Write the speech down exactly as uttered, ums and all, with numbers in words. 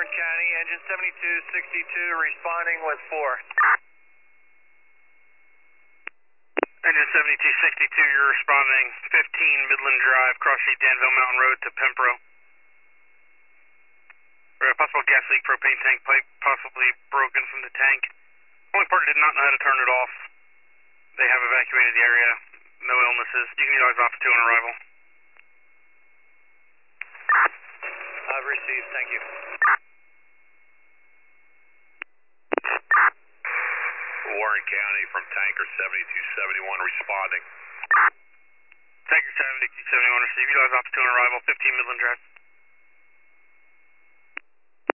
Warren County, engine seventy-two sixty-two, responding with four. Engine seventy-two sixty-two, you're responding fifteen Midland Drive, cross street Danville Mountain Road to Pembro. For a possible gas leak, propane tank pipe possibly broken from the tank. Only party did not know how to turn it off. They have evacuated the area. No illnesses. You can utilize Alpha two on arrival. I've received, thank you. Warren County from Tanker seventy-two seventy-one responding. Tanker seventy-two seventy-one received. Utilize Alpha two on arrival, fifteen Midland Drive.